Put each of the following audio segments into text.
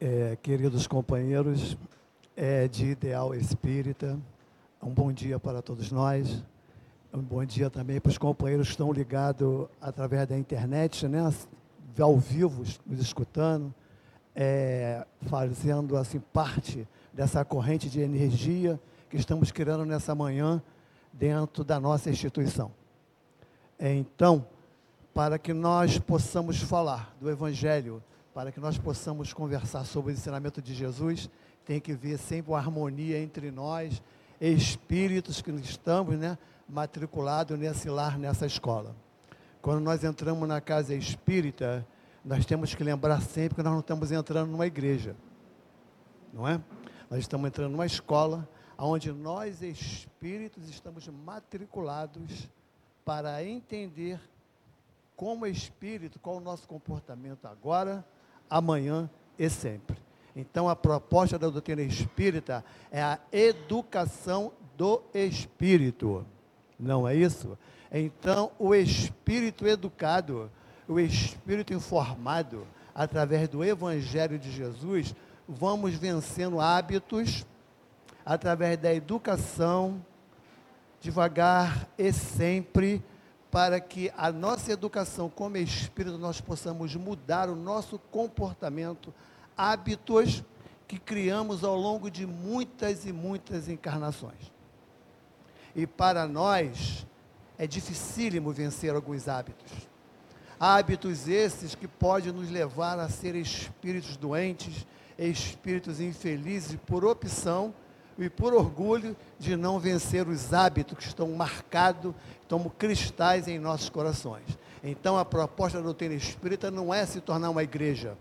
Queridos companheiros de Ideal Espírita, um bom dia para todos nós, um bom dia também para os companheiros que estão ligados através da internet, né, ao vivo, nos escutando, fazendo assim parte dessa corrente de energia que estamos criando nessa manhã dentro da nossa instituição. Então, para que nós possamos falar do Evangelho, para que nós possamos conversar sobre o ensinamento de Jesus, tem que haver sempre uma harmonia entre nós, espíritos que estamos, matriculados nesse lar, nessa escola. Quando nós entramos na casa espírita, nós temos que lembrar sempre que nós não estamos entrando numa igreja, não é? Nós estamos entrando numa escola, onde nós espíritos estamos matriculados para entender como espírito, qual o nosso comportamento agora, amanhã e sempre. Então, a proposta da doutrina espírita é a educação do espírito, não é isso? Então, o espírito educado, o espírito informado, através do Evangelho de Jesus, vamos vencendo hábitos, através da educação, devagar e sempre, para que a nossa educação como espírito, nós possamos mudar o nosso comportamento, hábitos que criamos ao longo de muitas e muitas encarnações. E para nós, é dificílimo vencer alguns hábitos. Hábitos esses que podem nos levar a ser espíritos doentes, espíritos infelizes por opção e por orgulho de não vencer os hábitos que estão marcados como cristais em nossos corações. Então, a proposta da doutrina espírita não é se tornar uma igreja.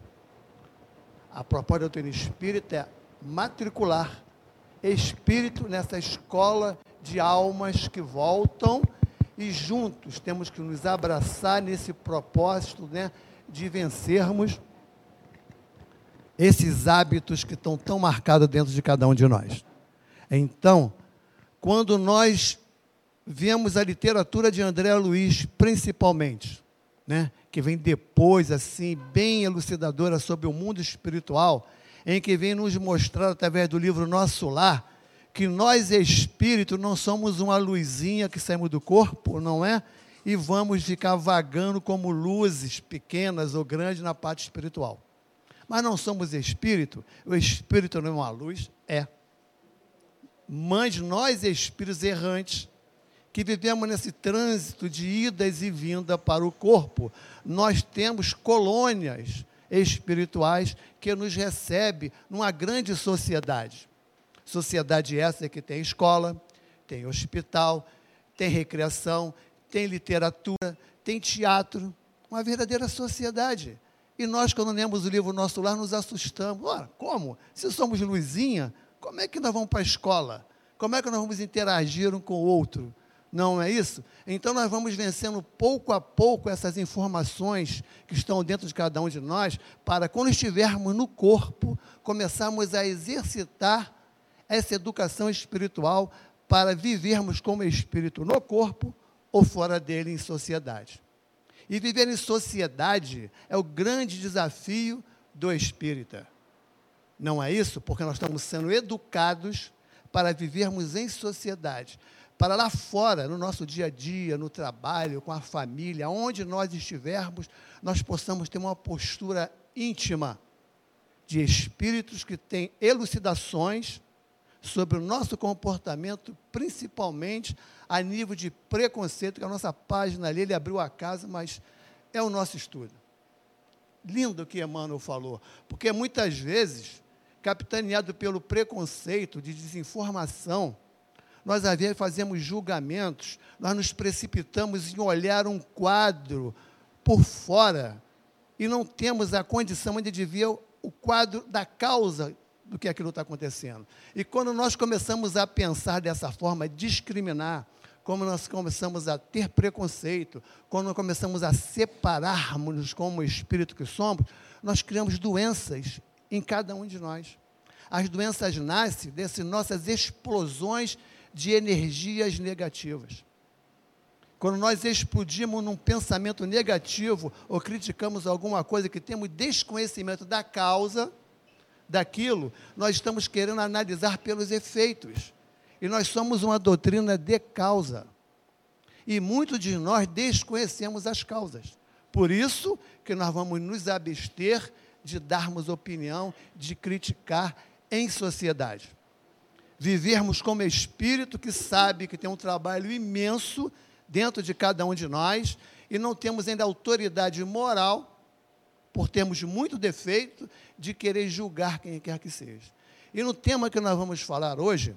A proposta da doutrina espírita é matricular espírito nessa escola de almas que voltam, e juntos temos que nos abraçar nesse propósito, de vencermos esses hábitos que estão tão marcados dentro de cada um de nós. Então, quando nós vemos a literatura de André Luiz, principalmente, que vem depois, assim, bem elucidadora sobre o mundo espiritual, em que vem nos mostrar, através do livro Nosso Lar, que nós, espíritos, não somos uma luzinha que saímos do corpo, não é? E vamos ficar vagando como luzes pequenas ou grandes na parte espiritual. Mas não somos espírito, o espírito não é uma luz, mas nós, espíritos errantes, que vivemos nesse trânsito de idas e vindas para o corpo, nós temos colônias espirituais que nos recebem numa grande sociedade. Sociedade essa que tem escola, tem hospital, tem recreação, tem literatura, tem teatro, uma verdadeira sociedade. E nós, quando lemos o livro Nosso Lar, nos assustamos. Ora, como? Se somos luzinha, como é que nós vamos para a escola? Como é que nós vamos interagir um com o outro? Não é isso? Então, nós vamos vencendo pouco a pouco essas informações que estão dentro de cada um de nós, para quando estivermos no corpo, começarmos a exercitar essa educação espiritual para vivermos como espírito no corpo ou fora dele em sociedade. E viver em sociedade é o grande desafio do espírita. Não é isso? Porque nós estamos sendo educados para vivermos em sociedade. Para lá fora, no nosso dia a dia, no trabalho, com a família, onde nós estivermos, nós possamos ter uma postura íntima de espíritos que têm elucidações sobre o nosso comportamento, principalmente a nível de preconceito, que a nossa página ali, ele abriu a casa, mas é o nosso estudo. Lindo o que Emmanuel falou, porque muitas vezes, capitaneado pelo preconceito de desinformação, nós às vezes fazemos julgamentos, nós nos precipitamos em olhar um quadro por fora, e não temos a condição ainda de ver o quadro da causa do que aquilo está acontecendo. E quando nós começamos a pensar dessa forma, discriminar, como nós começamos a ter preconceito, quando nós começamos a separarmos como espírito que somos, nós criamos doenças em cada um de nós. As doenças nascem dessas nossas explosões de energias negativas. Quando nós explodimos num pensamento negativo ou criticamos alguma coisa que temos desconhecimento da causa, daquilo, nós estamos querendo analisar pelos efeitos. E nós somos uma doutrina de causa. E muitos de nós desconhecemos as causas. Por isso que nós vamos nos abster de darmos opinião, de criticar em sociedade. Vivermos como espírito que sabe que tem um trabalho imenso dentro de cada um de nós e não temos ainda autoridade moral, por termos muito defeito, de querer julgar quem quer que seja. E no tema que nós vamos falar hoje,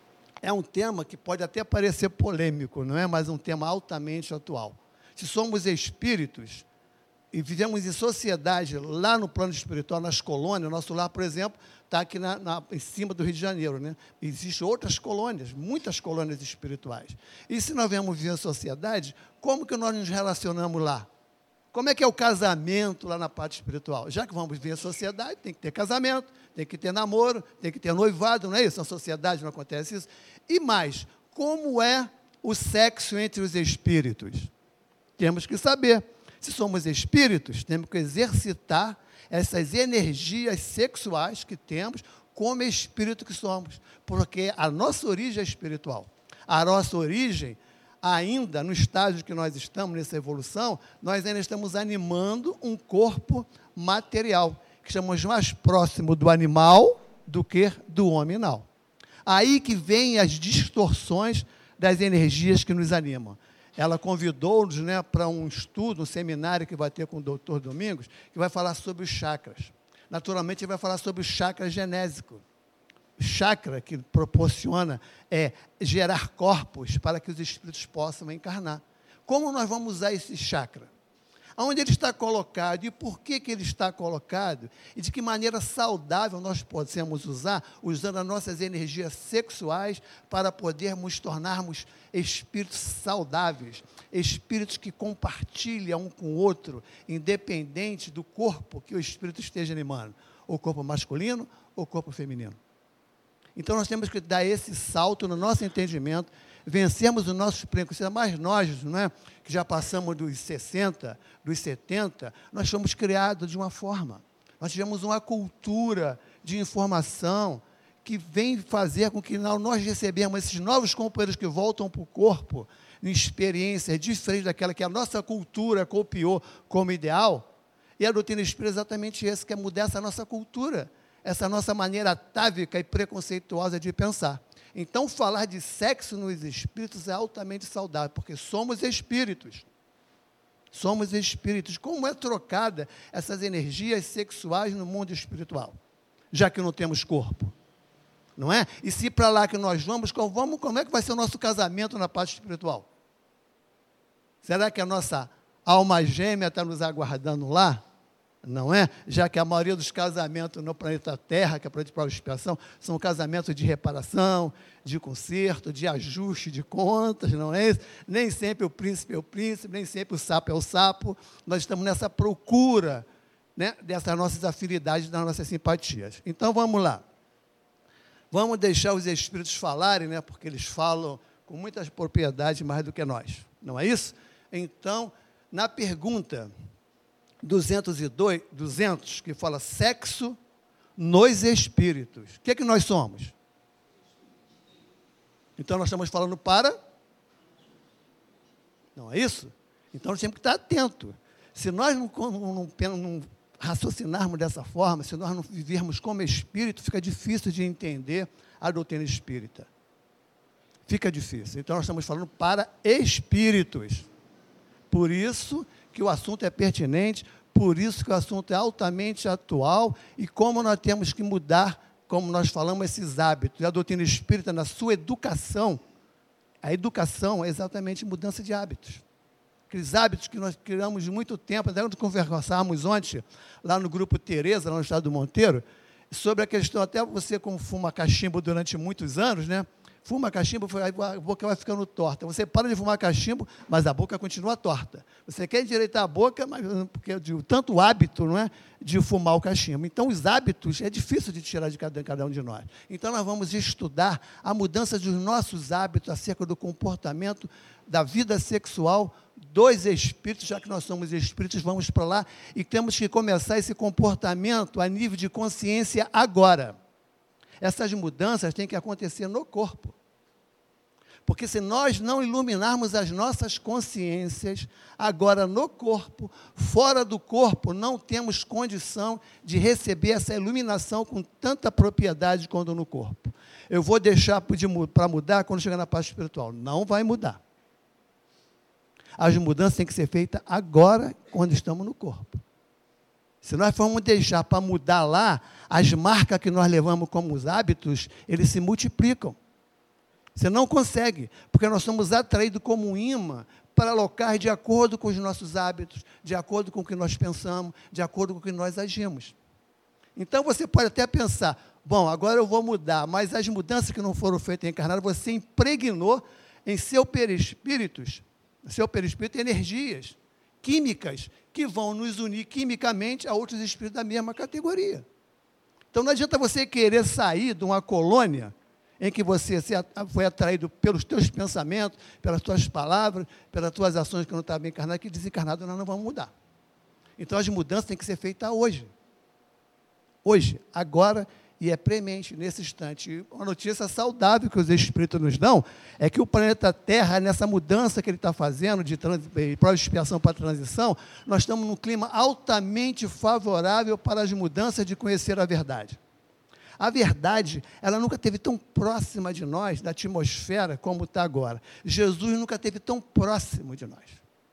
é um tema que pode até parecer polêmico, não é? Mas um tema altamente atual. Se somos espíritos e vivemos em sociedade, lá no plano espiritual, nas colônias, nosso lar, por exemplo, está aqui em cima do Rio de Janeiro, né? Existem outras colônias, muitas colônias espirituais. E se nós viemos viver em sociedade, como que nós nos relacionamos lá? Como é que é o casamento lá na parte espiritual? Já que vamos viver em sociedade, tem que ter casamento, tem que ter namoro, tem que ter noivado, não é isso? Na sociedade não acontece isso. E mais, como é o sexo entre os espíritos? Temos que saber. Se somos espíritos, temos que exercitar essas energias sexuais que temos como espírito que somos. Porque a nossa origem é espiritual. A nossa origem, ainda no estágio que nós estamos, nessa evolução, nós ainda estamos animando um corpo material, que estamos mais próximo do animal do que do hominal. Aí que vem as distorções das energias que nos animam. Ela convidou-nos, né, para um estudo, um seminário que vai ter com o Dr. Domingos, que vai falar sobre os chakras. Naturalmente, ele vai falar sobre o chakra genésico. O chakra que proporciona gerar corpos para que os espíritos possam encarnar. Como nós vamos usar esse chakra? Aonde ele está colocado e por que ele está colocado e de que maneira saudável nós podemos usar, usando as nossas energias sexuais para podermos tornarmos espíritos saudáveis, espíritos que compartilham um com o outro, independente do corpo que o espírito esteja animando, ou corpo masculino ou corpo feminino. Então nós temos que dar esse salto no nosso entendimento, vencermos os nossos preconceitos, mas nós, não é, que já passamos dos 60, dos 70, nós fomos criados de uma forma. Nós tivemos uma cultura de informação que vem fazer com que nós recebemos esses novos companheiros que voltam para o corpo, em experiências diferentes daquela que a nossa cultura copiou como ideal. E a doutrina espírita é exatamente isso, que é mudar essa nossa cultura, essa nossa maneira atávica e preconceituosa de pensar. Então, falar de sexo nos espíritos é altamente saudável, porque somos espíritos. Somos espíritos. Como é trocada essas energias sexuais no mundo espiritual? Já que não temos corpo. Não é? E se para lá que nós vamos, como é que vai ser o nosso casamento na parte espiritual? Será que a nossa alma gêmea está nos aguardando lá? Não é? Já que a maioria dos casamentos no planeta Terra, que é para a expiação, são casamentos de reparação, de conserto, de ajuste de contas, não é isso? Nem sempre o príncipe é o príncipe, nem sempre o sapo é o sapo. Nós estamos nessa procura, né, dessas nossas afinidades, das nossas simpatias. Então, vamos lá. Vamos deixar os espíritos falarem, né, porque eles falam com muitas propriedades mais do que nós. Não é isso? Então, na pergunta 200, que fala sexo nos espíritos. O que é que nós somos? Então, nós estamos falando para... Não é isso? Então, nós temos que estar atentos. Se nós não raciocinarmos dessa forma, se nós não vivermos como espírito, fica difícil de entender a doutrina espírita. Fica difícil. Então, nós estamos falando para espíritos. Por isso que o assunto é pertinente, por isso que o assunto é altamente atual e como nós temos que mudar, como nós falamos, esses hábitos. E a doutrina espírita, na sua educação, a educação é exatamente mudança de hábitos. Aqueles hábitos que nós criamos de muito tempo, até quando conversávamos ontem, lá no grupo Tereza, lá no estado do Monteiro, sobre a questão, até você como fuma cachimbo durante muitos anos, né? Fuma cachimbo, a boca vai ficando torta. Você para de fumar cachimbo, mas a boca continua torta. Você quer endireitar a boca, mas porque de tanto hábito, não é, de fumar o cachimbo. Então, os hábitos é difícil de tirar de cada um de nós. Então, nós vamos estudar a mudança dos nossos hábitos acerca do comportamento da vida sexual dos espíritos, já que nós somos espíritos, vamos para lá e temos que começar esse comportamento a nível de consciência agora. Essas mudanças têm que acontecer no corpo. Porque se nós não iluminarmos as nossas consciências, agora no corpo, fora do corpo, não temos condição de receber essa iluminação com tanta propriedade quanto no corpo. Eu vou deixar para mudar quando chegar na parte espiritual. Não vai mudar. As mudanças têm que ser feitas agora, quando estamos no corpo. Se nós formos deixar para mudar lá, as marcas que nós levamos como os hábitos, eles se multiplicam. Você não consegue, porque nós somos atraídos como um imã para locais de acordo com os nossos hábitos, de acordo com o que nós pensamos, de acordo com o que nós agimos. Então você pode até pensar, bom, agora eu vou mudar, mas as mudanças que não foram feitas encarnadas, você impregnou em seu perispírito energias químicas que vão nos unir quimicamente a outros espíritos da mesma categoria. Então não adianta você querer sair de uma colônia em que você foi atraído pelos teus pensamentos, pelas tuas palavras, pelas tuas ações que não estão bem encarnadas, que desencarnado nós não vamos mudar. Então as mudanças têm que ser feitas hoje. Hoje, agora e é premente, nesse instante. E uma notícia saudável que os espíritos nos dão é que o planeta Terra, nessa mudança que ele está fazendo, de expiação para transição, nós estamos num clima altamente favorável para as mudanças de conhecer a verdade. A verdade, ela nunca esteve tão próxima de nós, da atmosfera, como está agora. Jesus nunca esteve tão próximo de nós.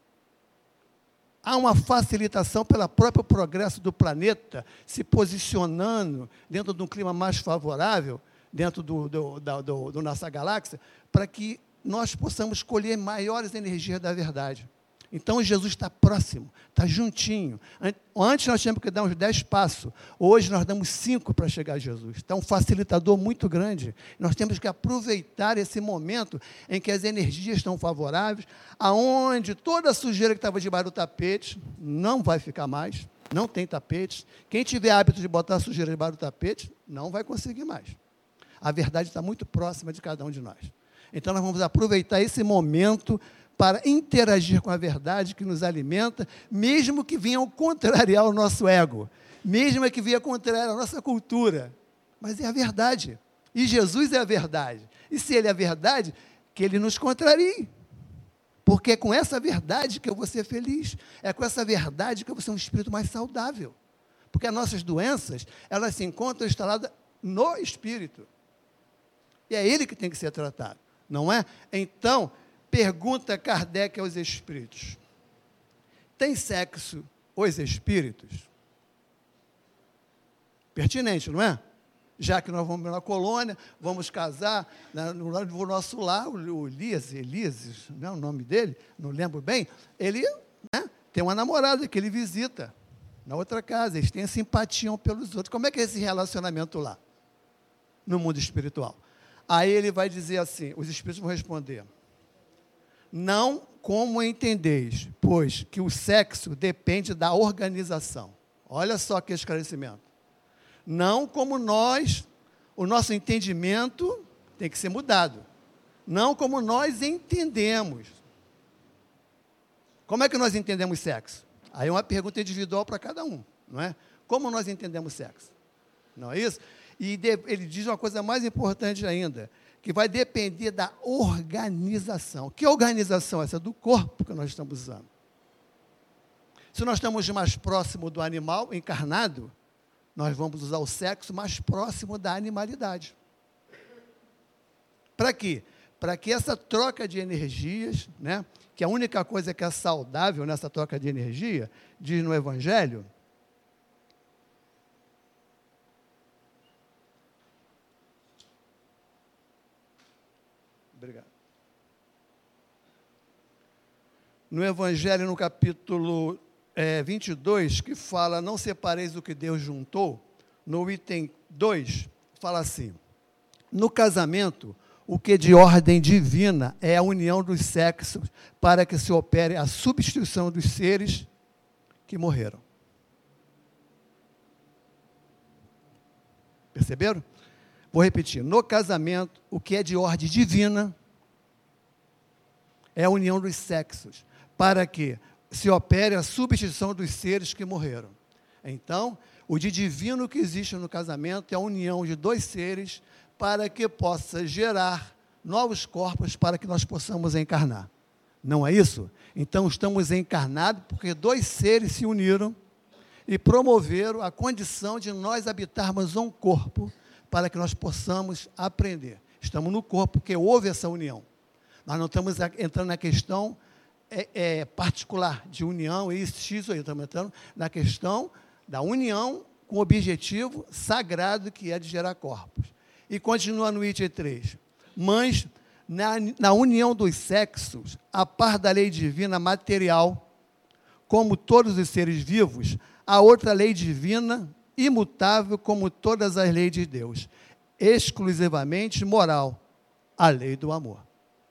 Há uma facilitação pelo próprio progresso do planeta, se posicionando dentro de um clima mais favorável, dentro da nossa galáxia, para que nós possamos colher maiores energias da verdade. Então, Jesus está próximo, está juntinho. Antes nós tínhamos que dar uns 10 passos, hoje nós damos 5 para chegar a Jesus. Está um facilitador muito grande. Nós temos que aproveitar esse momento em que as energias estão favoráveis, aonde toda a sujeira que estava debaixo do tapete não vai ficar mais, não tem tapetes. Quem tiver hábito de botar a sujeira debaixo do tapete, não vai conseguir mais. A verdade está muito próxima de cada um de nós. Então, nós vamos aproveitar esse momento para interagir com a verdade que nos alimenta, mesmo que venha contrariar o nosso ego, mesmo que venha contrariar a nossa cultura, mas é a verdade, e Jesus é a verdade, e se Ele é a verdade, que Ele nos contrarie, porque é com essa verdade que eu vou ser feliz, é com essa verdade que eu vou ser um espírito mais saudável, porque as nossas doenças, elas se encontram instaladas no espírito, e é ele que tem que ser tratado, não é? Então, pergunta Kardec aos espíritos: tem sexo os espíritos? Pertinente, não é? Já que nós vamos na colônia, vamos casar, no nosso lar, o Elias, não é o nome dele, não lembro bem, ele, né, tem uma namorada que ele visita na outra casa, eles têm simpatia um pelos outros. Como é que é esse relacionamento lá, no mundo espiritual? Aí ele vai dizer assim, os espíritos vão responder: não como entendeis, pois que o sexo depende da organização. Olha só que esclarecimento. Não como nós, o nosso entendimento tem que ser mudado. Não como nós entendemos. Como é que nós entendemos sexo? Aí é uma pergunta individual para cada um, não é? Como nós entendemos sexo? Não é isso? E ele diz uma coisa mais importante ainda, que vai depender da organização. Que organização é essa? Do corpo que nós estamos usando. Se nós estamos mais próximo do animal encarnado, nós vamos usar o sexo mais próximo da animalidade. Para quê? Para que essa troca de energias, né, que a única coisa que é saudável nessa troca de energia, diz no Evangelho, obrigado. No Evangelho, no capítulo 22, que fala, não separeis o que Deus juntou, no item 2, fala assim: no casamento, o que de ordem divina é a união dos sexos para que se opere a substituição dos seres que morreram. Perceberam? Vou repetir. No casamento, o que é de ordem divina é a união dos sexos, para que se opere a substituição dos seres que morreram. Então, o de divino que existe no casamento é a união de dois seres para que possa gerar novos corpos para que nós possamos encarnar. Não é isso? Então, estamos encarnados porque dois seres se uniram e promoveram a condição de nós habitarmos um corpo para que nós possamos aprender. Estamos no corpo porque houve essa união. Nós não estamos entrando na questão particular de união, isso aí, estamos entrando na questão da união com o objetivo sagrado que é de gerar corpos. E continua no item 3. Mas, na união dos sexos, a par da lei divina material, como todos os seres vivos, há outra lei divina, imutável como todas as leis de Deus, exclusivamente moral, a lei do amor.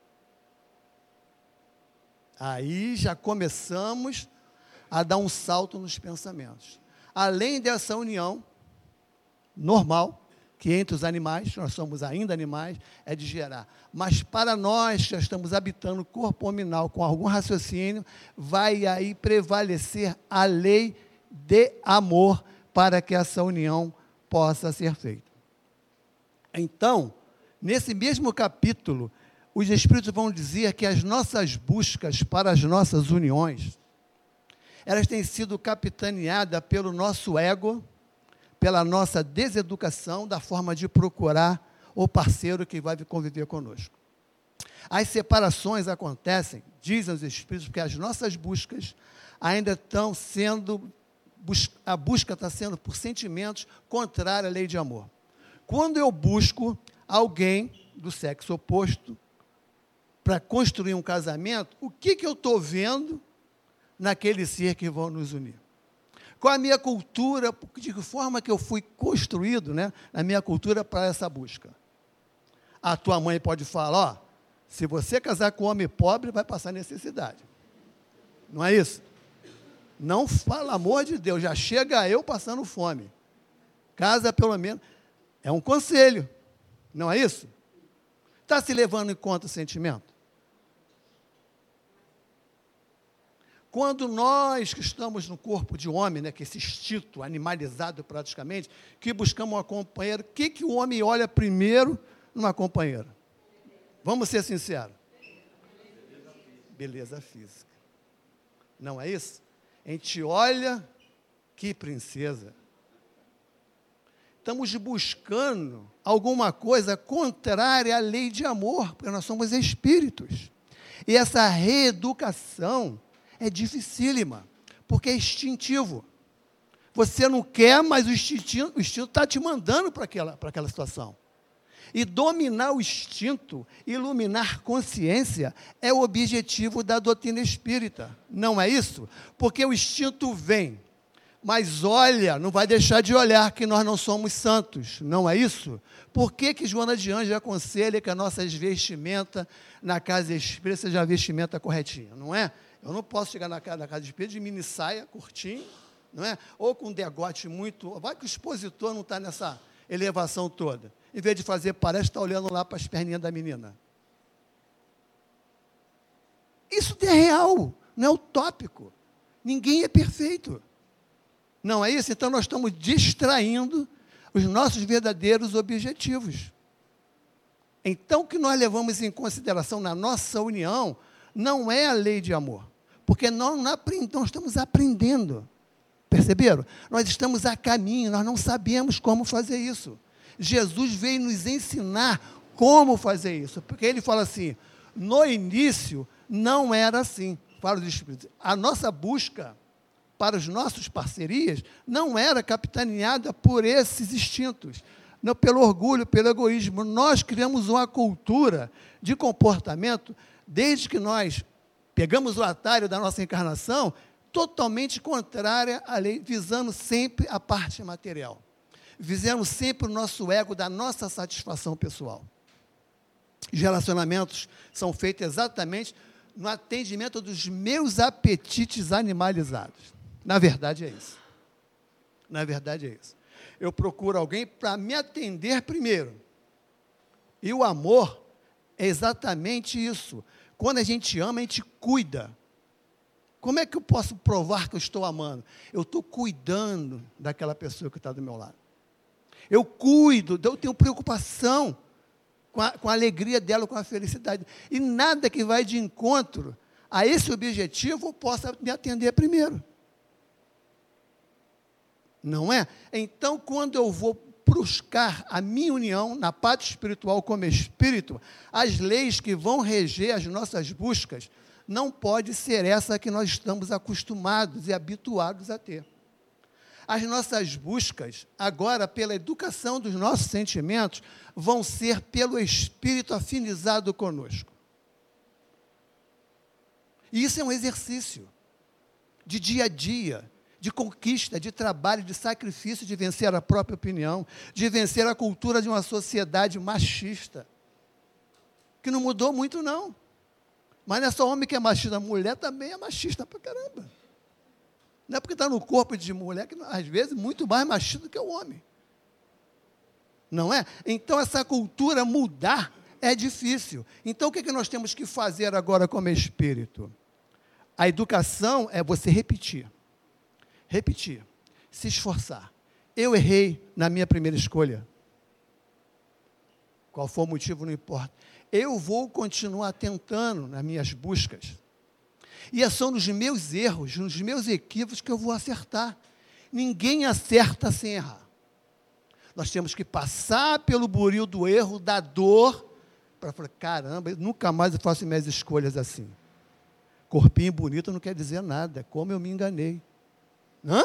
Aí já começamos a dar um salto nos pensamentos. Além dessa união normal, que entre os animais, nós somos ainda animais, é de gerar. Mas para nós, que já estamos habitando o corpo hominal com algum raciocínio, vai aí prevalecer a lei de amor para que essa união possa ser feita. Então, nesse mesmo capítulo, os Espíritos vão dizer que as nossas buscas para as nossas uniões, elas têm sido capitaneadas pelo nosso ego, pela nossa deseducação da forma de procurar o parceiro que vai conviver conosco. As separações acontecem, dizem os Espíritos, porque as nossas buscas ainda estão sendo, a busca está sendo por sentimentos contrários à lei de amor. Quando eu busco alguém do sexo oposto para construir um casamento, o que eu estou vendo naquele ser que vão nos unir? Qual a minha cultura, de que forma que eu fui construído, né, na minha cultura para essa busca? A tua mãe pode falar, se você casar com um homem pobre, vai passar necessidade. Não é isso? Não fala, amor de Deus, já chega eu passando fome. Casa pelo menos. É um conselho, não é isso? Está se levando em conta o sentimento? Quando nós que estamos no corpo de homem, né, que esse instinto animalizado praticamente, que buscamos uma companheira, o que o homem olha primeiro numa companheira? Vamos ser sinceros. Beleza física. Não é isso? A gente olha, que princesa. Estamos buscando alguma coisa contrária à lei de amor, porque nós somos espíritos. E essa reeducação é dificílima, porque é instintivo. Você não quer, mas o instinto está te mandando para aquela situação. E dominar o instinto, iluminar consciência, é o objetivo da doutrina espírita. Não é isso? Porque o instinto vem, mas olha, não vai deixar de olhar que nós não somos santos. Não é isso? Por que Joana de Ângeles aconselha que a nossa vestimenta na casa espírita seja a vestimenta corretinha? Não é? Eu não posso chegar na casa espírita de mini saia, curtinho, não é? Ou com um degote muito... Vai que o expositor não está nessa elevação toda. Em vez de fazer, parece estar olhando lá para as perninhas da menina. Isso é real, não é utópico. Ninguém é perfeito. Não é isso? Então, nós estamos distraindo os nossos verdadeiros objetivos. Então, o que nós levamos em consideração na nossa união não é a lei de amor, porque nós não estamos aprendendo. Perceberam? Nós estamos a caminho, nós não sabemos como fazer isso. Jesus veio nos ensinar como fazer isso, porque ele fala assim, no início não era assim, para os Espíritos. A nossa busca para as nossas parcerias não era capitaneada por esses instintos, não pelo orgulho, pelo egoísmo. Nós criamos uma cultura de comportamento, desde que nós pegamos o atalho da nossa encarnação, totalmente contrária à lei, visando sempre a parte material. Visando sempre o nosso ego da nossa satisfação pessoal. Os relacionamentos são feitos exatamente no atendimento dos meus apetites animalizados. Na verdade é isso. Na verdade é isso. Eu procuro alguém para me atender primeiro. E o amor é exatamente isso. Quando a gente ama, a gente cuida. Como é que eu posso provar que eu estou amando? Eu estou cuidando daquela pessoa que está do meu lado. Eu cuido, eu tenho preocupação com a alegria dela, com a felicidade. E nada que vai de encontro a esse objetivo possa me atender primeiro. Não é? Então, quando eu vou buscar a minha união na parte espiritual como espírito, as leis que vão reger as nossas buscas não pode ser essa que nós estamos acostumados e habituados a ter. As nossas buscas, agora, pela educação dos nossos sentimentos, vão ser pelo Espírito afinizado conosco. E isso é um exercício de dia a dia, de conquista, de trabalho, de sacrifício, de vencer a própria opinião, de vencer a cultura de uma sociedade machista, que não mudou muito, não. Mas não é só homem que é machista, a mulher também é machista pra caramba. Não é porque está no corpo de mulher que, às vezes, muito mais machista do que o homem. Não é? Então, essa cultura mudar é difícil. Então, o que nós temos que fazer agora como espírito? A educação é você repetir. Repetir. Se esforçar. Eu errei na minha primeira escolha. Qual for o motivo, não importa. Eu vou continuar tentando nas minhas buscas. E é só nos meus erros, nos meus equívocos que eu vou acertar. Ninguém acerta sem errar. Nós temos que passar pelo buril do erro, da dor, para falar, caramba, nunca mais eu faço minhas escolhas assim. Corpinho bonito não quer dizer nada, como eu me enganei. Hã?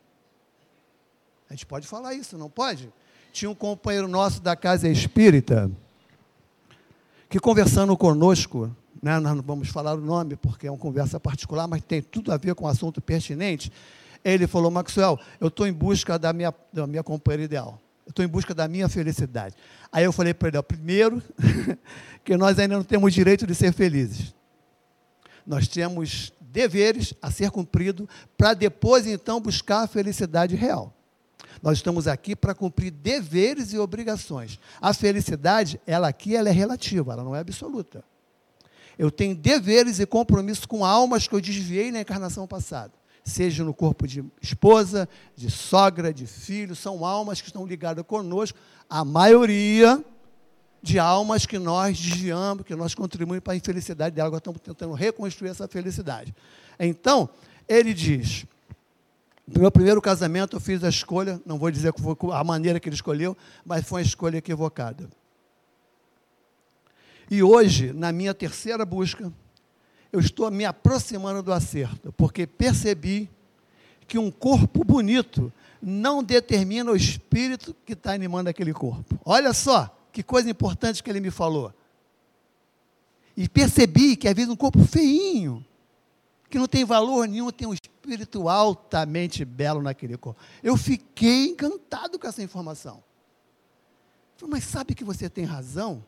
A gente pode falar isso, não pode? Tinha um companheiro nosso da casa espírita, que conversando conosco, né, nós não vamos falar o nome, porque é uma conversa particular, mas tem tudo a ver com o assunto pertinente. Ele falou, Maxwell, eu estou em busca da minha companheira ideal. Eu estou em busca da minha felicidade. Aí eu falei para ele, primeiro, que nós ainda não temos direito de ser felizes. Nós temos deveres a ser cumpridos, para depois, então, buscar a felicidade real. Nós estamos aqui para cumprir deveres e obrigações. A felicidade, ela é relativa, ela não é absoluta. Eu tenho deveres e compromissos com almas que eu desviei na encarnação passada. Seja no corpo de esposa, de sogra, de filho, são almas que estão ligadas conosco. A maioria de almas que nós desviamos, que nós contribuímos para a infelicidade dela. Agora estamos tentando reconstruir essa felicidade. Então, ele diz, no meu primeiro casamento eu fiz a escolha, não vou dizer que foi a maneira que ele escolheu, mas foi uma escolha equivocada. E hoje, na minha terceira busca, eu estou me aproximando do acerto, porque percebi que um corpo bonito não determina o espírito que está animando aquele corpo. Olha só, que coisa importante que ele me falou. E percebi que, às vezes, um corpo feinho, que não tem valor nenhum, tem um espírito altamente belo naquele corpo. Eu fiquei encantado com essa informação. Falei, mas sabe que você tem razão?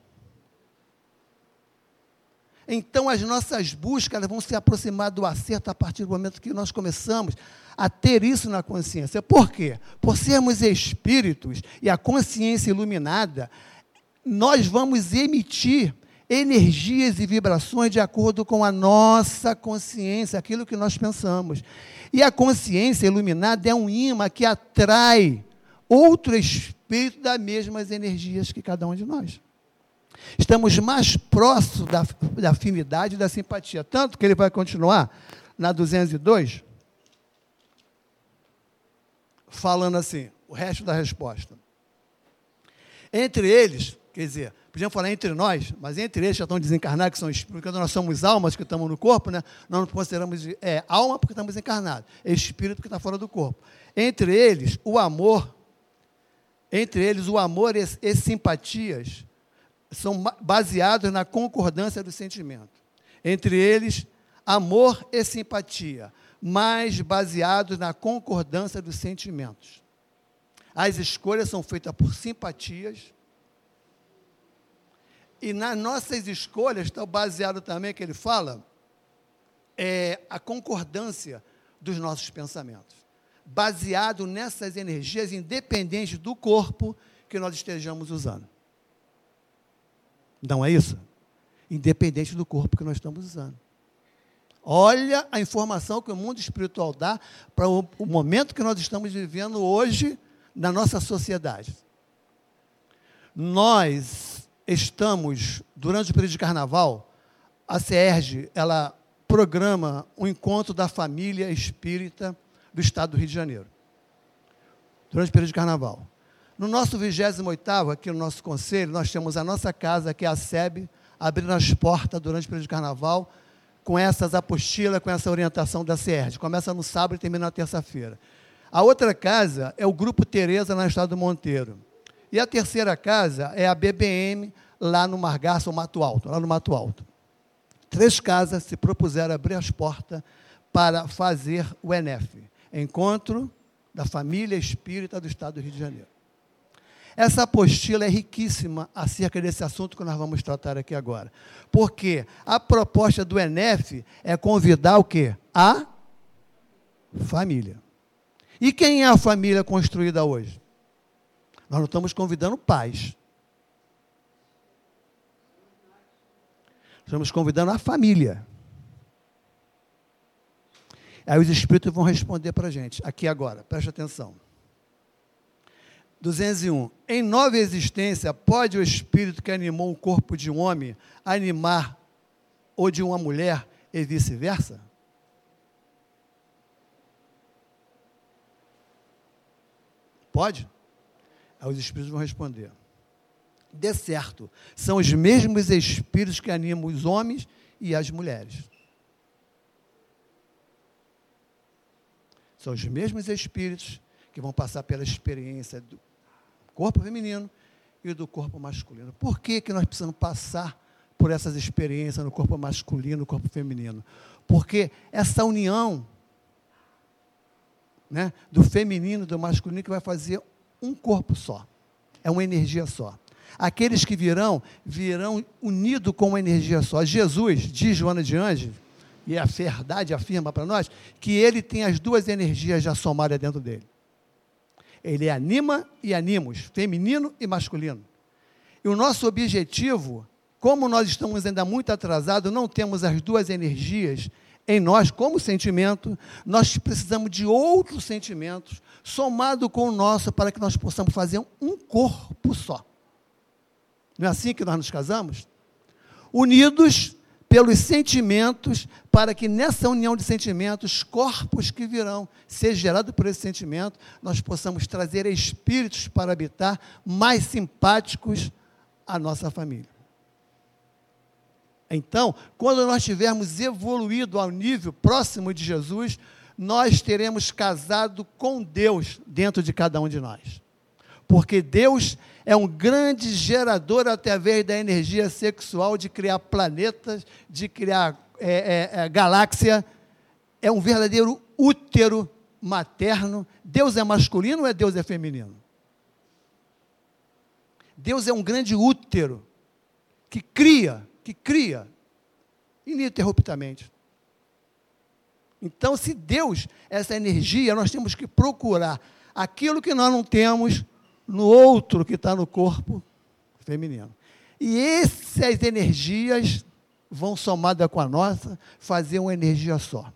Então, as nossas buscas vão se aproximar do acerto a partir do momento que nós começamos a ter isso na consciência. Por quê? Por sermos espíritos e a consciência iluminada, nós vamos emitir energias e vibrações de acordo com a nossa consciência, aquilo que nós pensamos. E a consciência iluminada é um imã que atrai outro espírito das mesmas energias que cada um de nós. Estamos mais próximos da afinidade e da simpatia. Tanto que ele vai continuar na 202, falando assim, o resto da resposta. Entre eles, quer dizer, podíamos falar entre nós, mas entre eles já estão desencarnados, que são espíritos, porque nós somos almas que estamos no corpo, né? Nós não consideramos alma porque estamos encarnados, é espírito que está fora do corpo. Entre eles, o amor e simpatias são baseados na concordância do sentimento. Entre eles, amor e simpatia, mas baseados na concordância dos sentimentos. As escolhas são feitas por simpatias, E nas nossas escolhas, está baseado também, que ele fala, a concordância dos nossos pensamentos. Baseado nessas energias, independente do corpo que nós estejamos usando. Não é isso? Independente do corpo que nós estamos usando. Olha a informação que o mundo espiritual dá para o momento que nós estamos vivendo hoje na nossa sociedade. Nós estamos, durante o período de carnaval, a CERJ, ela programa um encontro da família espírita do estado do Rio de Janeiro. Durante o período de carnaval. No nosso 28º, aqui no nosso conselho, nós temos a nossa casa, que é a SEB, abrindo as portas durante o período de carnaval, com essas apostilas, com essa orientação da CERJ. Começa no sábado e termina na terça-feira. A outra casa é o Grupo Tereza, na Estado do Monteiro. E a terceira casa é a BBM, lá no Margaço, Mato Alto, lá no Mato Alto. 3 casas se propuseram abrir as portas para fazer o ENEF, Encontro da Família Espírita do Estado do Rio de Janeiro. Essa apostila é riquíssima acerca desse assunto que nós vamos tratar aqui agora. Porque a proposta do ENEF é convidar o quê? A família. E quem é a família construída hoje? Nós não estamos convidando pais. Estamos convidando a família. Aí os espíritos vão responder para a gente, aqui agora, preste atenção. 201. Em nova existência, pode o espírito que animou o corpo de um homem animar ou de uma mulher e vice-versa? Pode? Aí os espíritos vão responder. De certo, são os mesmos espíritos que animam os homens e as mulheres. São os mesmos espíritos que vão passar pela experiência do corpo feminino e do corpo masculino. Por que nós precisamos passar por essas experiências no corpo masculino e no corpo feminino? Porque essa união, né, do feminino e do masculino que vai fazer um corpo só. É uma energia só. Aqueles que virão unidos com uma energia só. Jesus, diz Joana de Ângeles, e a verdade afirma para nós, que ele tem as 2 energias já somadas dentro dele. Ele anima e animos, feminino e masculino. E o nosso objetivo, como nós estamos ainda muito atrasados, não temos as 2 energias em nós como sentimento, nós precisamos de outros sentimentos, somado com o nosso, para que nós possamos fazer um corpo só. Não é assim que nós nos casamos? Unidos pelos sentimentos, para que nessa união de sentimentos, corpos que virão, ser gerados por esse sentimento, nós possamos trazer espíritos para habitar mais simpáticos à nossa família. Então, quando nós tivermos evoluído ao nível próximo de Jesus, nós teremos casado com Deus dentro de cada um de nós. Porque Deus é um grande gerador através da energia sexual de criar planetas, de criar galáxia. É um verdadeiro útero materno. Deus é masculino ou Deus é feminino? Deus é um grande útero que cria ininterruptamente. Então, se Deus é essa energia, nós temos que procurar aquilo que nós não temos no outro que está no corpo feminino. E essas energias vão somadas com a nossa, fazer uma energia só.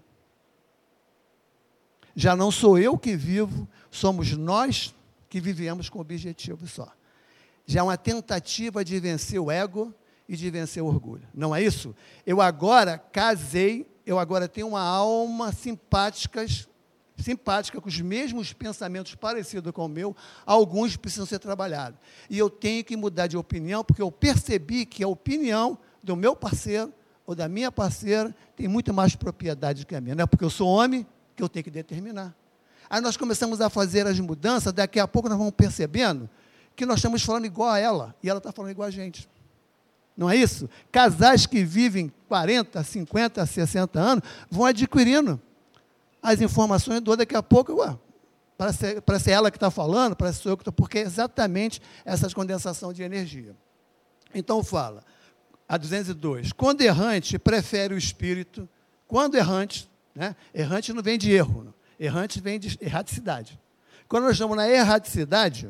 Já não sou eu que vivo, somos nós que vivemos com objetivo só. Já é uma tentativa de vencer o ego e de vencer o orgulho. Não é isso? Eu agora casei, eu agora tenho uma alma simpática, com os mesmos pensamentos parecidos com o meu, alguns precisam ser trabalhados. E eu tenho que mudar de opinião, porque eu percebi que a opinião do meu parceiro ou da minha parceira tem muito mais propriedade que a minha. Não é porque eu sou homem que eu tenho que determinar. Aí nós começamos a fazer as mudanças, daqui a pouco nós vamos percebendo que nós estamos falando igual a ela, e ela está falando igual a gente. Não é isso? Casais que vivem 40, 50, 60 anos, vão adquirindo as informações do daqui a pouco, para ser ela que está falando, para ser eu que estou, porque é exatamente essa condensação de energia. Então fala, a 202, quando errante, prefere o espírito, quando errante, né? Errante não vem de erro, não. Errante vem de erraticidade. Quando nós estamos na erraticidade,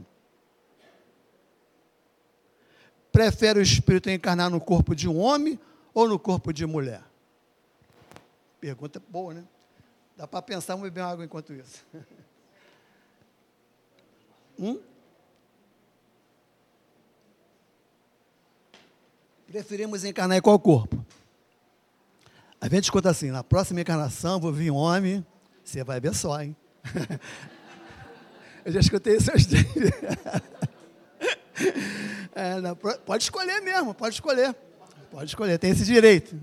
prefere o espírito encarnar no corpo de um homem ou no corpo de mulher? Pergunta boa, né? Dá para pensar, vamos beber água enquanto isso. Preferimos encarnar em qual corpo? A gente escuta assim, na próxima encarnação vou vir um homem, você vai ver só, hein? Eu já escutei isso aos dias. Pode escolher mesmo, pode escolher. Pode escolher, tem esse direito.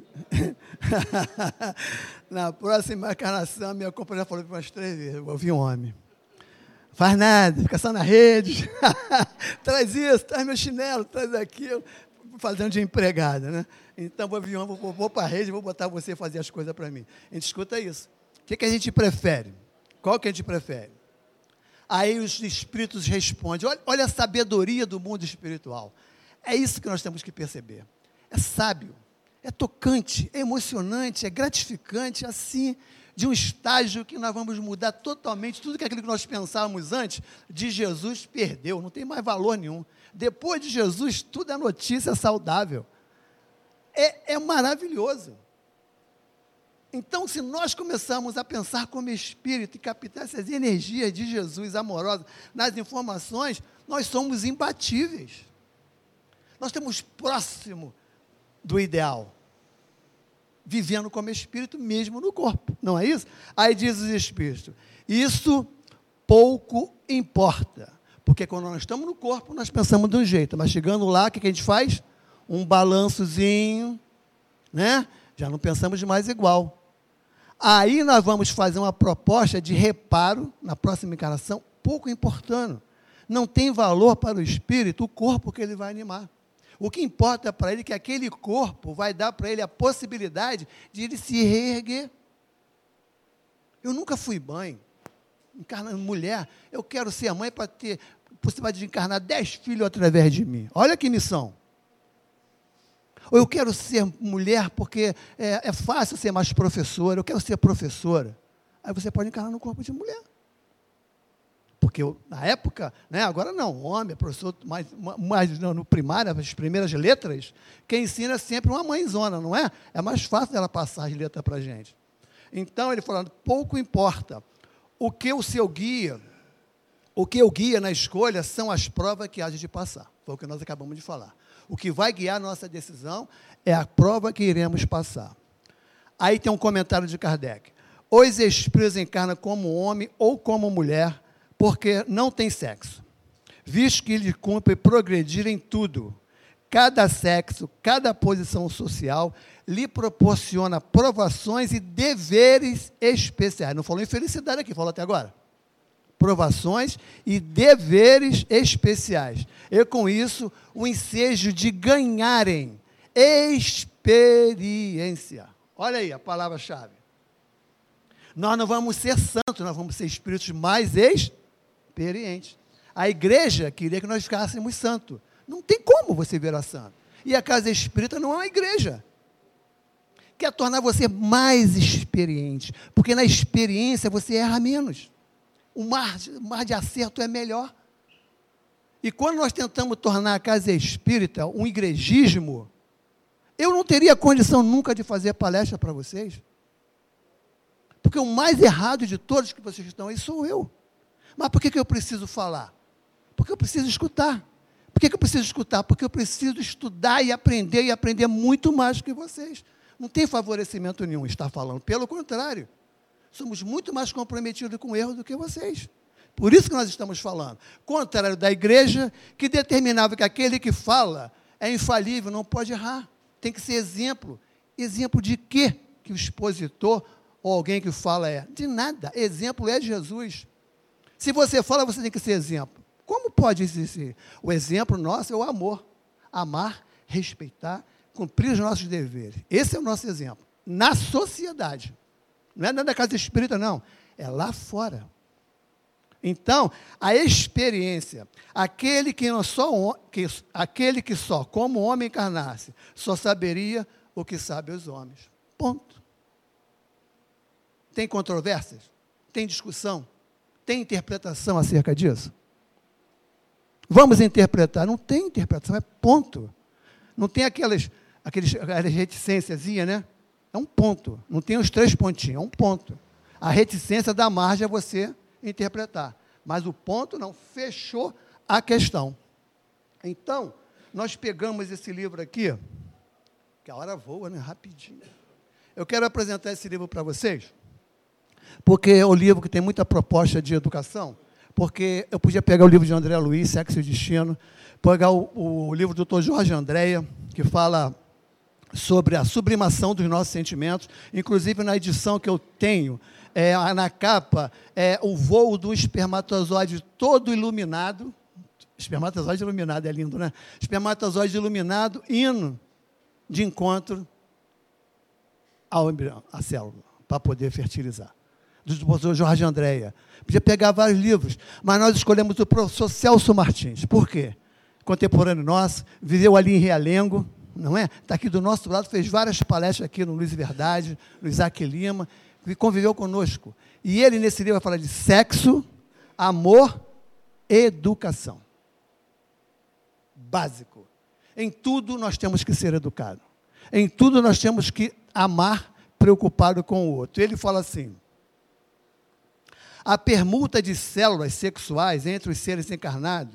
Na próxima encarnação, minha companheira falou umas 3 vezes, eu vou vir um homem. Faz nada, fica só na rede. Traz isso, traz meu chinelo, traz aquilo. Fazendo de empregada, né? Então, vou para a rede, vou botar você fazer as coisas para mim. A gente escuta isso. O que a gente prefere? Qual que a gente prefere? Aí os espíritos respondem, olha a sabedoria do mundo espiritual. É isso que nós temos que perceber. É sábio, é tocante, é emocionante, é gratificante, assim, de um estágio que nós vamos mudar totalmente, tudo aquilo que nós pensávamos antes de Jesus perdeu, não tem mais valor nenhum. Depois de Jesus, tudo é notícia saudável. É maravilhoso. Então, se nós começarmos a pensar como espírito e captar essas energias de Jesus amorosas nas informações, nós somos imbatíveis. Nós estamos próximo do ideal, vivendo como espírito mesmo no corpo, não é isso? Aí diz os espíritos, isso pouco importa, porque quando nós estamos no corpo, nós pensamos de um jeito, mas chegando lá, o que a gente faz? Um balançozinho, né? Já não pensamos mais igual. Aí nós vamos fazer uma proposta de reparo, na próxima encarnação, pouco importando. Não tem valor para o espírito, o corpo que ele vai animar. O que importa para ele é que aquele corpo vai dar para ele a possibilidade de ele se reerguer. Eu nunca fui mãe, encarnando mulher, eu quero ser mãe para ter possibilidade de encarnar 10 filhos através de mim. Olha que missão. Ou eu quero ser mulher porque é fácil ser mais professora, eu quero ser professora. Aí você pode encarnar no corpo de mulher. Porque na época, né, agora não, homem, professor, mais no primário, as primeiras letras, quem ensina é sempre uma mãezona, não é? É mais fácil ela passar as letras para a gente. Então, ele falando, pouco importa. O que eu guia na escolha são as provas que há de passar. Foi o que nós acabamos de falar. O que vai guiar a nossa decisão é a prova que iremos passar. Aí tem um comentário de Kardec. Os espíritos encarnam como homem ou como mulher, porque não tem sexo, visto que lhe cumpre progredir em tudo. Cada sexo, cada posição social, lhe proporciona provações e deveres especiais. Não falou em felicidade aqui, falou até agora. Provações e deveres especiais. E com isso, o ensejo de ganharem experiência. Olha aí a palavra-chave. Nós não vamos ser santos, nós vamos ser espíritos mais experientes. A igreja queria que nós ficássemos santos. Não tem como você virar santo. E a casa espírita não é uma igreja. Quer tornar você mais experiente, porque na experiência você erra menos. O mar de acerto é melhor. E quando nós tentamos tornar a casa espírita um igrejismo, eu não teria condição nunca de fazer palestra para vocês. Porque o mais errado de todos que vocês estão aí sou eu. Mas por que eu preciso falar? Porque eu preciso escutar. Por que eu preciso escutar? Porque eu preciso estudar e aprender muito mais do que vocês. Não tem favorecimento nenhum estar falando. Pelo contrário, somos muito mais comprometidos com o erro do que vocês. Por isso que nós estamos falando. Contrário da igreja, que determinava que aquele que fala é infalível, não pode errar. Tem que ser exemplo. Exemplo de quê? Que o expositor ou alguém que fala é? De nada. Exemplo é Jesus. Se você fala, você tem que ser exemplo. Como pode existir? O exemplo nosso é o amor. Amar, respeitar, cumprir os nossos deveres. Esse é o nosso exemplo. Na sociedade. Não é dentro da casa espírita, não. É lá fora. Então, a experiência, aquele que só como homem encarnasse, só saberia o que sabem os homens. Ponto. Tem controvérsias? Tem discussão? Tem interpretação acerca disso? Vamos interpretar. Não tem interpretação, é ponto. Não tem aquelas reticênciazinhas, né? É um ponto. Não tem os 3 pontinhos, é um ponto. A reticência dá margem a você interpretar. Mas o ponto não, fechou a questão. Então, nós pegamos esse livro aqui, que a hora voa, né? Rapidinho. Eu quero apresentar esse livro para vocês, porque é um livro que tem muita proposta de educação, porque eu podia pegar o livro de André Luiz, Sexo e Destino, pegar o livro do Dr. Jorge Andréa, que fala sobre a sublimação dos nossos sentimentos, inclusive na edição que eu tenho, na capa, o voo do espermatozoide todo iluminado, espermatozoide iluminado é lindo, né? Espermatozoide iluminado, indo de encontro ao embrião, à célula, para poder fertilizar. Do professor Jorge Andréa. Podia pegar vários livros, mas nós escolhemos o professor Celso Martins. Por quê? Contemporâneo nosso, viveu ali em Realengo, não é? Está aqui do nosso lado, fez várias palestras aqui no Luiz Verdade, no Isaac Lima, e conviveu conosco. E ele, nesse livro, vai falar de sexo, amor e educação. Básico. Em tudo nós temos que ser educados. Em tudo nós temos que amar, preocupado com o outro. Ele fala assim: a permuta de células sexuais entre os seres encarnados,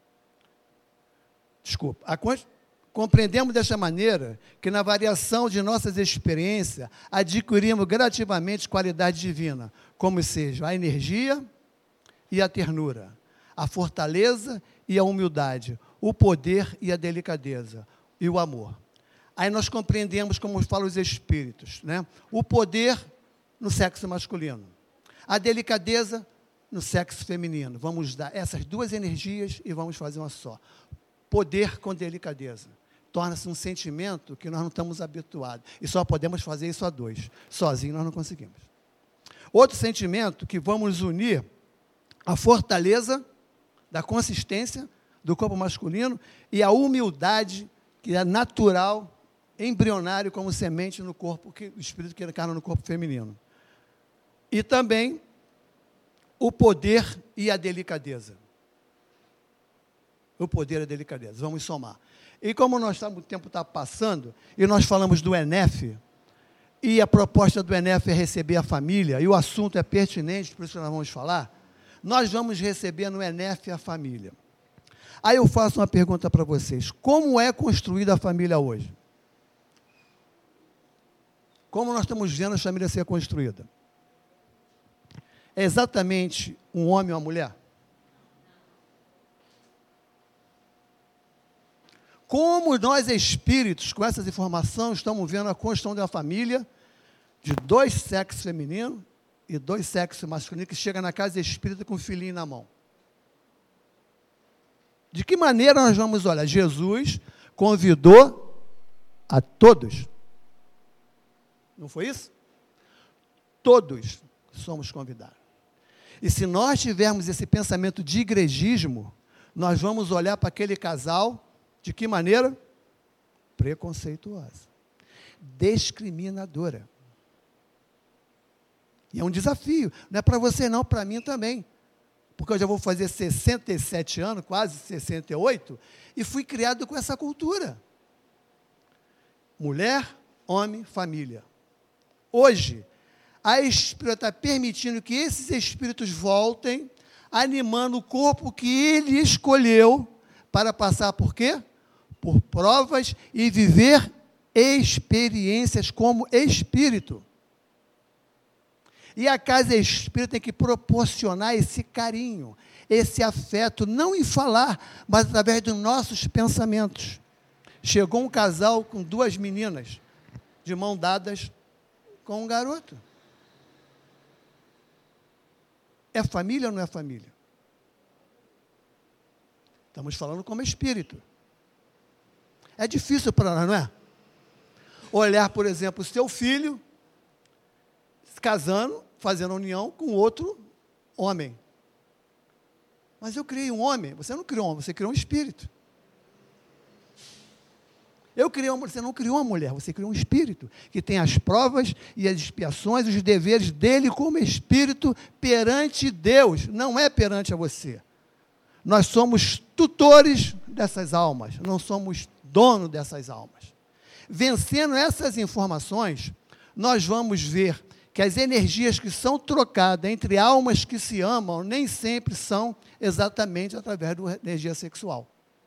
compreendemos desta maneira que na variação de nossas experiências adquirimos gradativamente qualidade divina, como seja a energia e a ternura, a fortaleza e a humildade, o poder e a delicadeza, e o amor. Aí nós compreendemos, como falam os espíritos, né? O poder no sexo masculino, a delicadeza no sexo feminino. Vamos dar essas 2 energias e vamos fazer uma só. Poder com delicadeza. Torna-se um sentimento que nós não estamos habituados. E só podemos fazer isso a 2. Sozinho nós não conseguimos. Outro sentimento que vamos unir, a fortaleza da consistência do corpo masculino e a humildade que é natural, embrionário, como semente no corpo, o espírito que encarna no corpo feminino. E também o poder e a delicadeza. O poder e a delicadeza. Vamos somar. E como o tempo está passando, e nós falamos do ENEF, e a proposta do ENEF é receber a família, e o assunto é pertinente, por isso que nós vamos falar, nós vamos receber no ENEF a família. Aí eu faço uma pergunta para vocês: como é construída a família hoje? Como nós estamos vendo a família ser construída? É exatamente um homem e uma mulher? Como nós espíritos, com essas informações, estamos vendo a construção de uma família de 2 sexos femininos e 2 sexos masculinos, que chega na casa espírita com um filhinho na mão. De que maneira nós vamos olhar? Jesus convidou a todos. Não foi isso? Todos somos convidados. E se nós tivermos esse pensamento de igrejismo, nós vamos olhar para aquele casal, de que maneira? Preconceituosa, discriminadora. E é um desafio, não é para você não, para mim também. Porque eu já vou fazer 67 anos, quase 68, e fui criado com essa cultura. Mulher, homem, família. Hoje, a Espírita está permitindo que esses espíritos voltem, animando o corpo que ele escolheu para passar por quê? Por provas e viver experiências como espírito. E a casa espírita tem que proporcionar esse carinho, esse afeto, não em falar, mas através dos nossos pensamentos. Chegou um casal com 2 meninas, de mão dadas com um garoto. É família ou não é família? Estamos falando como espírito. É difícil para nós, não é? Olhar, por exemplo, o seu filho se casando, fazendo união com outro homem. Mas eu criei um homem. Você não criou um homem, você criou um espírito. Eu criei uma mulher, você não criou uma mulher, você criou um espírito, que tem as provas e as expiações, os deveres dele como espírito perante Deus, não é perante a você. Nós somos tutores dessas almas, não somos dono dessas almas. Vencendo essas informações, nós vamos ver que as energias que são trocadas entre almas que se amam, nem sempre são exatamente através da energia sexual.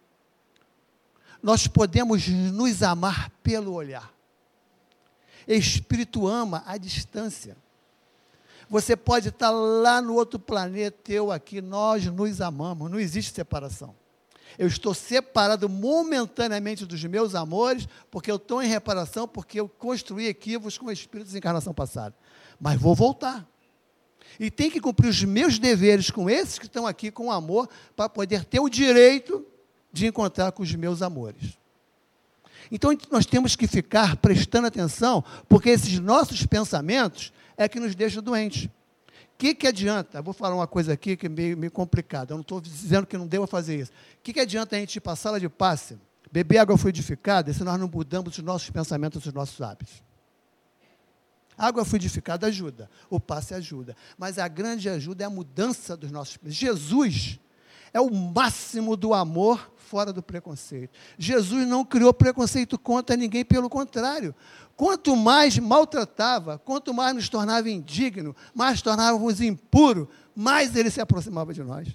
Nós podemos nos amar pelo olhar. Espírito ama à distância. Você pode estar lá no outro planeta, eu aqui, nós nos amamos, não existe separação. Eu estou separado momentaneamente dos meus amores, porque eu estou em reparação, porque eu construí equívocos com espíritos de encarnação passada. Mas vou voltar. E tem que cumprir os meus deveres com esses que estão aqui com amor, para poder ter o direito de encontrar com os meus amores. Então, nós temos que ficar prestando atenção, porque esses nossos pensamentos é que nos deixam doentes. O que adianta? Eu vou falar uma coisa aqui que é meio complicada, eu não estou dizendo que não devo fazer isso. O que adianta a gente ir para a sala de passe, beber água fluidificada, se nós não mudamos os nossos pensamentos, os nossos hábitos? Água fluidificada ajuda, o passe ajuda, mas a grande ajuda é a mudança dos nossos pensamentos. Jesus é o máximo do amor fora do preconceito. Jesus não criou preconceito contra ninguém, pelo contrário. Quanto mais maltratava, quanto mais nos tornava indigno, mais tornávamos impuros, mais ele se aproximava de nós.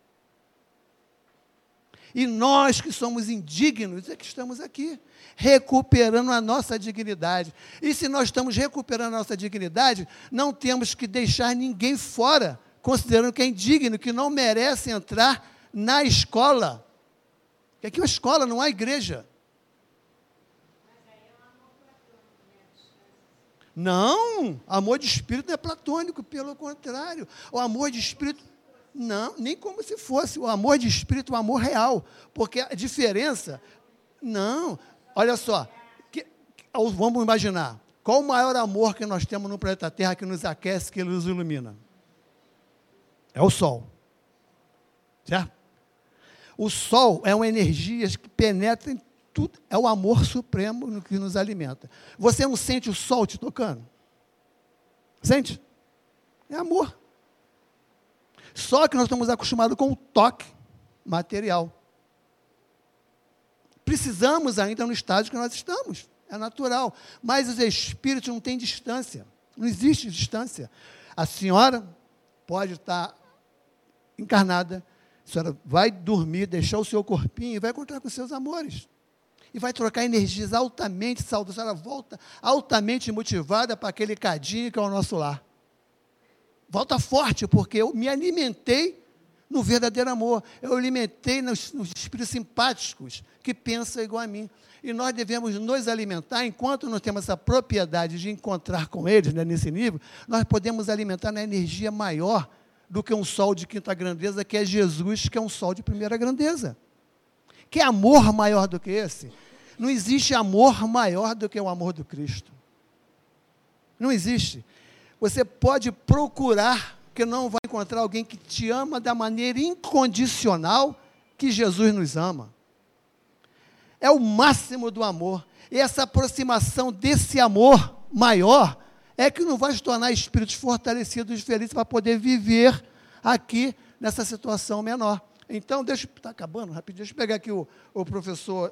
E nós que somos indignos é que estamos aqui, recuperando a nossa dignidade. E se nós estamos recuperando a nossa dignidade, não temos que deixar ninguém fora, considerando que é indigno, que não merece entrar na escola. Porque aqui é uma escola, não há igreja. Não, amor de espírito não é platônico, pelo contrário. O amor de espírito, não, nem como se fosse. O amor de espírito é um amor real. Porque a diferença, não, olha só, vamos imaginar, qual o maior amor que nós temos no planeta Terra que nos aquece, que nos ilumina? É o Sol. Certo? O Sol é uma energia que penetra em tudo, é o amor supremo no que nos alimenta. Você não sente o Sol te tocando? Sente? É amor. Só que nós estamos acostumados com o toque material. Precisamos ainda no estágio que nós estamos, é natural. Mas os espíritos não têm distância, não existe distância. A senhora pode estar encarnada, a senhora vai dormir, deixar o seu corpinho e vai encontrar com seus amores. E vai trocar energias altamente saudáveis. A senhora volta altamente motivada para aquele cadinho que é o nosso lar. Volta forte, porque eu me alimentei no verdadeiro amor. Eu alimentei nos espíritos simpáticos que pensam igual a mim. E nós devemos nos alimentar, enquanto nós temos essa propriedade de encontrar com eles, né, nesse nível, nós podemos alimentar na energia maior do que um sol de quinta grandeza, que é Jesus, que é um sol de primeira grandeza. Que amor maior do que esse? Não existe amor maior do que o amor do Cristo. Não existe. Você pode procurar, que não vai encontrar alguém que te ama da maneira incondicional que Jesus nos ama. É o máximo do amor. E essa aproximação desse amor maior é que nos vai se tornar espíritos fortalecidos e felizes para poder viver aqui nessa situação menor. Então, está acabando rapidinho, deixa eu pegar aqui o professor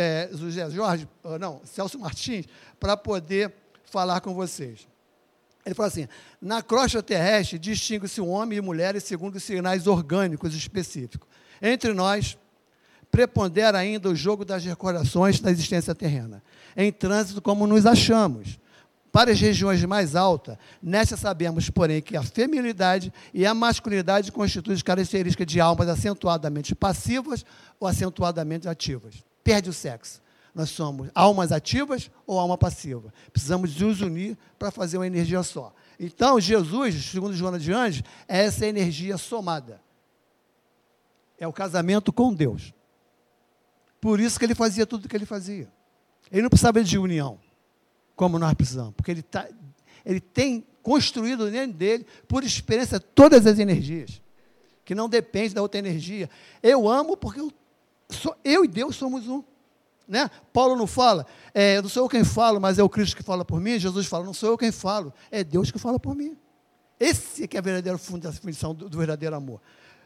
Celso Martins, para poder falar com vocês. Ele fala assim: na crosta terrestre distingue-se o homem e mulher segundo os sinais orgânicos específicos. Entre nós, prepondera ainda o jogo das recordações da existência terrena. Em trânsito, como nos achamos. Para as regiões mais altas, nessa sabemos, porém, que a feminilidade e a masculinidade constituem características de almas acentuadamente passivas ou acentuadamente ativas. Perde o sexo. Nós somos almas ativas ou alma passiva. Precisamos nos unir para fazer uma energia só. Então, Jesus, segundo Joana de Anjos, é essa energia somada. É o casamento com Deus. Por isso que ele fazia tudo o que ele fazia. Ele não precisava de união, como nós precisamos, porque ele tem construído dentro dele, por experiência, todas as energias. que não depende da outra energia. Eu amo porque eu e Deus somos um. Né? Paulo não fala, não sou eu quem falo, mas é o Cristo que fala por mim. Jesus fala, não sou eu quem falo, é Deus que fala por mim. Esse é que é a verdadeira definição do verdadeiro amor.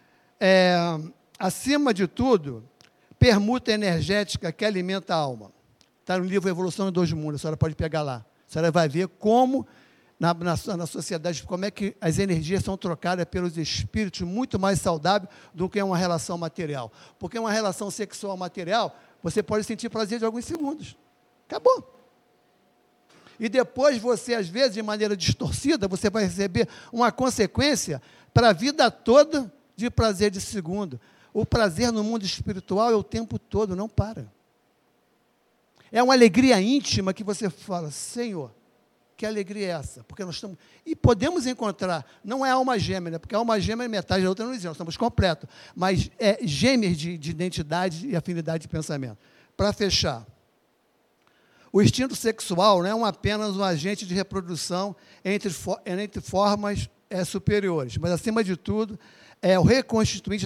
Acima de tudo, permuta energética que alimenta a alma. Está no livro Evolução em Dois Mundos, a senhora pode pegar lá. A senhora vai ver como, na sociedade, como é que as energias são trocadas pelos espíritos muito mais saudáveis do que uma relação material. Porque uma relação sexual material, você pode sentir prazer de alguns segundos. Acabou. E depois você, às vezes, de maneira distorcida, você vai receber uma consequência para a vida toda de prazer de segundo. O prazer no mundo espiritual é o tempo todo, não para. É uma alegria íntima que você fala, Senhor, que alegria é essa? Porque nós estamos... E podemos encontrar, não é alma gêmea, né? Porque a alma gêmea é metade da outra, não existe, nós estamos completos. Mas é gêmeos de identidade e afinidade de pensamento. Para fechar, o instinto sexual não é apenas um agente de reprodução entre formas superiores, mas, acima de tudo, é o reconstituinte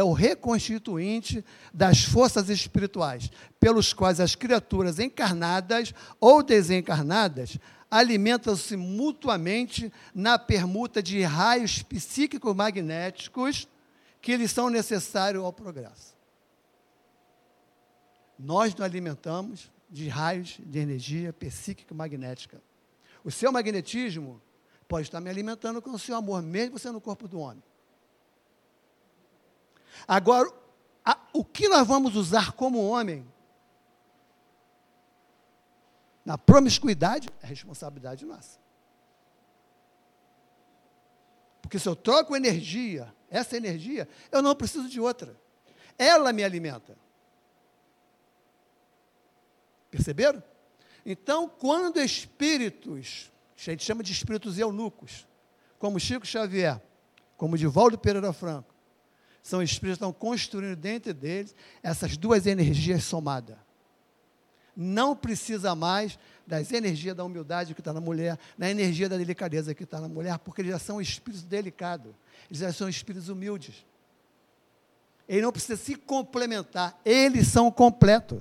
das forças espirituais, pelos quais as criaturas encarnadas ou desencarnadas alimentam-se mutuamente na permuta de raios psíquicos magnéticos que lhes são necessários ao progresso. Nós nos alimentamos de raios de energia psíquica magnética. O seu magnetismo pode estar me alimentando com o seu amor, mesmo você no corpo do homem. Agora, o que nós vamos usar como homem, na promiscuidade, é responsabilidade nossa. Porque se eu troco energia, essa energia, eu não preciso de outra. Ela me alimenta. Perceberam? Então, quando espíritos, a gente chama de espíritos eunucos, como Chico Xavier, como Divaldo Pereira Franco, são espíritos que estão construindo dentro deles essas duas energias somadas. Não precisa mais das energias da humildade que está na mulher, da energia da delicadeza que está na mulher, porque eles já são espíritos delicados, eles já são espíritos humildes. Ele não precisa se complementar, eles são completos.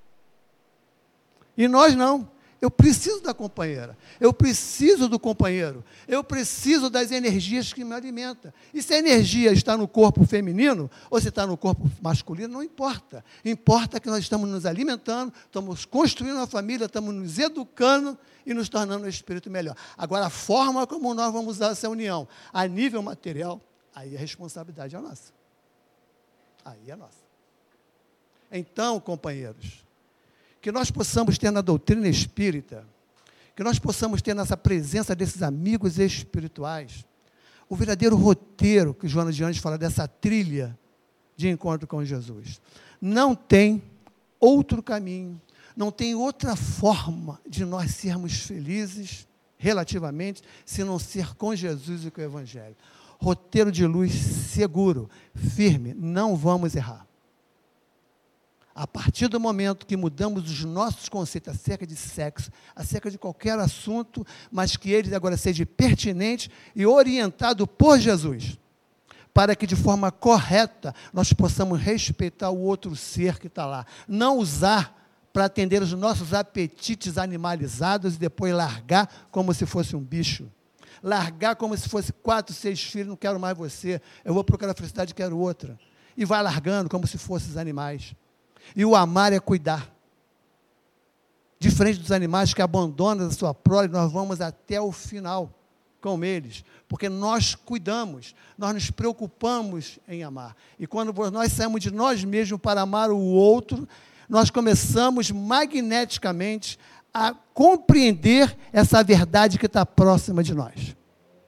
E nós não. Eu preciso da companheira, eu preciso do companheiro, eu preciso das energias que me alimentam. E se a energia está no corpo feminino, ou se está no corpo masculino, não importa. Importa que nós estamos nos alimentando, estamos construindo uma família, estamos nos educando e nos tornando um espírito melhor. Agora, a forma como nós vamos usar essa união, a nível material, aí a responsabilidade é nossa. Aí é nossa. Então, companheiros, que nós possamos ter na doutrina espírita, que nós possamos ter nessa presença desses amigos espirituais, o verdadeiro roteiro que Joana de Anjos fala, dessa trilha de encontro com Jesus. Não tem outro caminho, não tem outra forma de nós sermos felizes, relativamente, se não ser com Jesus e com o Evangelho. Roteiro de luz seguro, firme, não vamos errar. A partir do momento que mudamos os nossos conceitos acerca de sexo, acerca de qualquer assunto, mas que ele agora seja pertinente e orientado por Jesus, para que de forma correta nós possamos respeitar o outro ser que está lá. Não usar para atender os nossos apetites animalizados e depois largar como se fosse um bicho. Largar como se fosse 4, 6 filhos, não quero mais você, eu vou procurar a felicidade, quero outra. E vai largando como se fossem os animais. E o amar é cuidar. Diferente dos animais que abandonam a sua prole, nós vamos até o final com eles, porque nós cuidamos, nós nos preocupamos em amar. E quando nós saímos de nós mesmos para amar o outro, nós começamos magneticamente a compreender essa verdade que está próxima de nós.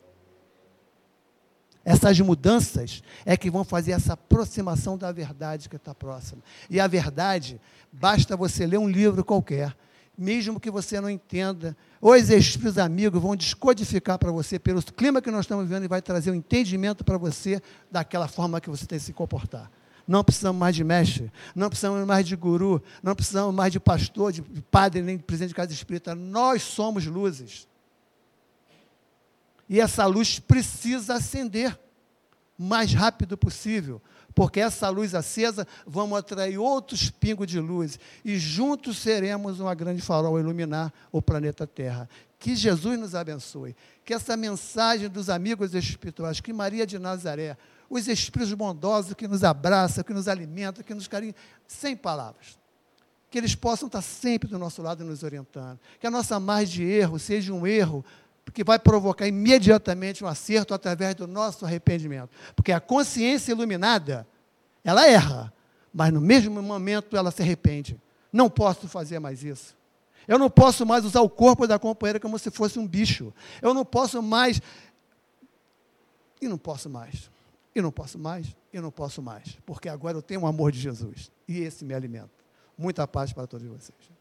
Essas mudanças é que vão fazer essa aproximação da verdade que está próxima. E a verdade, basta você ler um livro qualquer, mesmo que você não entenda, os espíritos amigos vão descodificar para você, pelo clima que nós estamos vivendo, e vai trazer um entendimento para você daquela forma que você tem que se comportar. Não precisamos mais de mestre, não precisamos mais de guru, não precisamos mais de pastor, de padre, nem de presidente de casa espírita. Nós somos luzes. E essa luz precisa acender. o mais rápido possível, porque essa luz acesa, vamos atrair outros pingos de luz, e juntos seremos uma grande farol a iluminar o planeta Terra. Que Jesus nos abençoe, que essa mensagem dos amigos espirituais, que Maria de Nazaré, os espíritos bondosos que nos abraçam, que nos alimentam, que nos carinham, sem palavras, que eles possam estar sempre do nosso lado nos orientando, que a nossa margem de erro seja um erro que vai provocar imediatamente um acerto através do nosso arrependimento, porque a consciência iluminada, ela erra, mas no mesmo momento ela se arrepende. Não posso fazer mais isso. Eu não posso mais usar o corpo da companheira como se fosse um bicho. Eu não posso mais, e não posso mais, e não posso mais, e não posso mais, porque agora eu tenho o amor de Jesus, e esse me alimenta. Muita paz para todos vocês.